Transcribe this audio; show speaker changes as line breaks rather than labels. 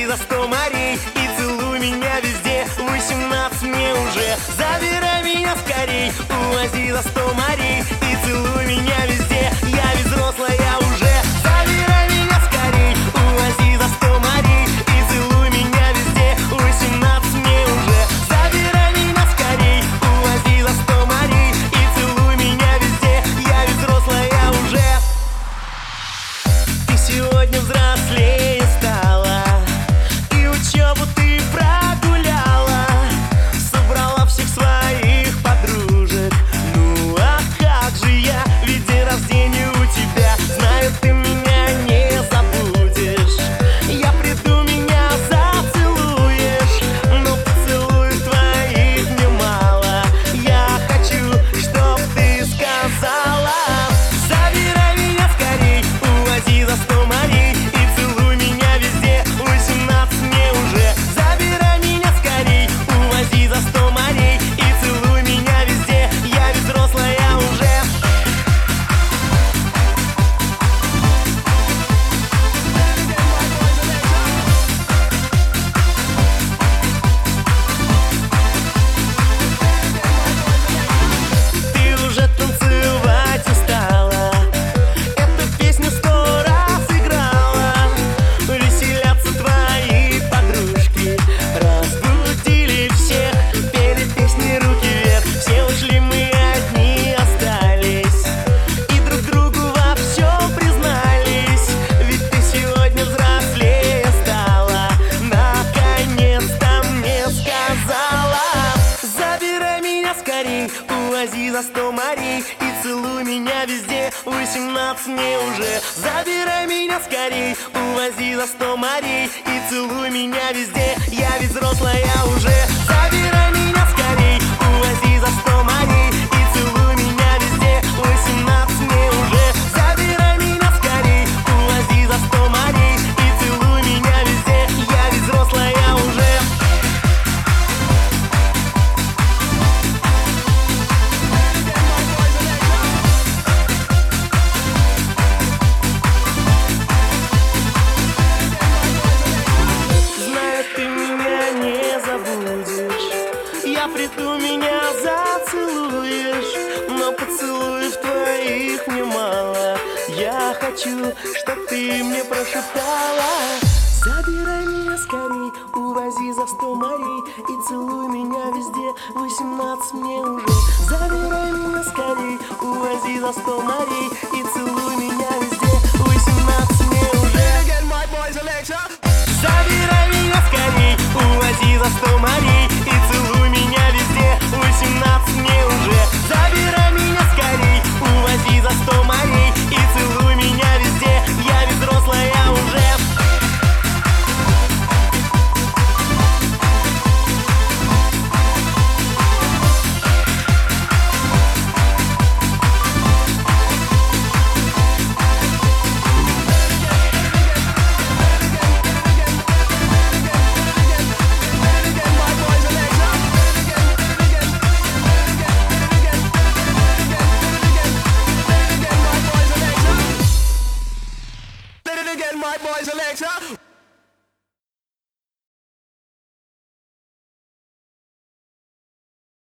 за 100 морей и целуй меня везде. 18 мне уже, забирай меня скорей. Увози за 100 морей и целуй меня везде. Я ведь взрослая уже, забирай меня скорей. Увози за 100 морей и целуй меня везде. 18 мне уже, забирай меня скорей. Увози за 100 морей и целуй меня везде. Я ведь взрослая уже. Ты сегодня взрослее стала, и учебу ты прогуляла. Собрала всех своих подружек. Ну а как же я, ведь день рождения у тебя. Знаю, ты меня не забудешь. Я приду, меня зацелуешь, но поцелуев твоих мне мало. Я хочу, чтоб ты сказала: забирай меня скорей, увози за 100 морей и целуй меня везде. 18 мне уже, забирай меня скорей. Увози за 100 морей и целуй меня везде. Я ведь взрослая уже. Ты уже танцевать устала, эту песню 100 раз играла. Веселятся твои подружки, разбудили всех, пели песни руки вверх. Все ушли, мы одни остались, и друг другу во всем признались. Ведь ты сегодня взрослее стала, наконец-то мне сказала: забирай меня скорей, увози за 100 морей и целуй меня везде. 18 мне уже, забирай меня скорей. Увози за 100 морей и целуй меня везде. Я ведь взрослая уже. Забирай меня скорей, увози за 100 морей и целуй меня везде. 18 мне уже, забирай меня скорей. Увози за 100 морей и целуй меня везде. Я ведь взрослая уже. Знаю, ты меня не забудешь. Я приду, меня зацелуешь, но поцелуев твоих мне мало. Я хочу, чтоб ты мне прошептала: забирай меня скорей, увози за 100 морей и целуй меня везде. 18 мне уже, забирай меня скорей. Увози за 100 морей и целуй меня везде. 18 мне уже. Забирай меня скорей, увози за 100 морей и целуй меня везде. 18 мне уже, забирай меня скорей. Увози за 100 морей и целуй меня везде. Я ведь взрослая уже.
My boys Alexa.